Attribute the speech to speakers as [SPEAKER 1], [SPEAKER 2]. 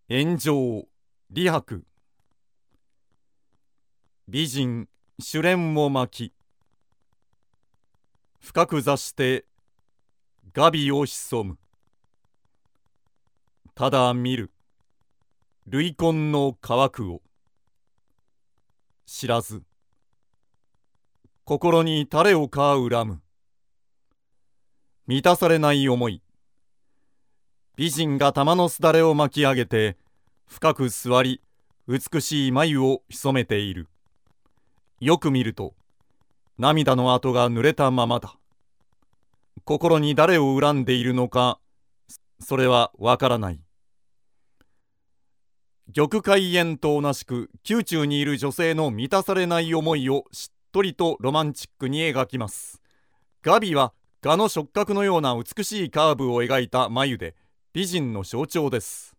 [SPEAKER 1] 炎上、李白。美人、朱蓮を巻き、深く座して画鼻を潜む。ただ見る、類婚の乾くを。知らず、心に誰をか恨む。満たされない思い。美人が玉のすだれを巻き上げて、深く座り、美しい眉を潜めている。よく見ると、涙の跡が濡れたままだ。心に誰を恨んでいるのか、それはわからない。玉海燕と同じく宮中にいる女性の満たされない思いをしっとりとロマンチックに描きます。画鼻は蛾の触覚のような美しいカーブを描いた眉で美人の象徴です。